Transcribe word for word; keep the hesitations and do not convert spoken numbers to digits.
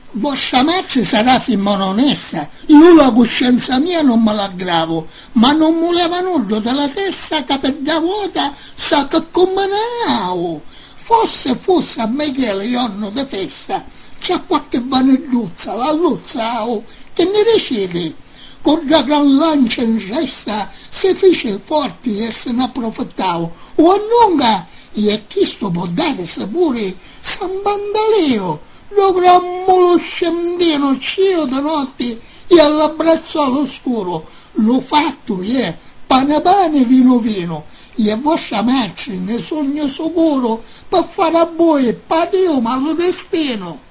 Vostra madre sarà firma onesta, io la coscienza mia non me l'aggravo, ma non mi leva nulla dalla testa che per da vuota sa che combinavo. Fosse fosse a Michele giorno di festa, c'è qualche vanelluzza, la luzzao, che ne decide? Con la gran lancia in resta si fece forti e se ne approfittavo, o a lunga, e chi sto può dare sapore, San Bandaleo, lo gran molo scendino cio di notte e all'abbraccio all'oscuro, lo fatto è pane pane vino vino, e vostra madre ne sogno sicuro per fare a voi patio malo destino.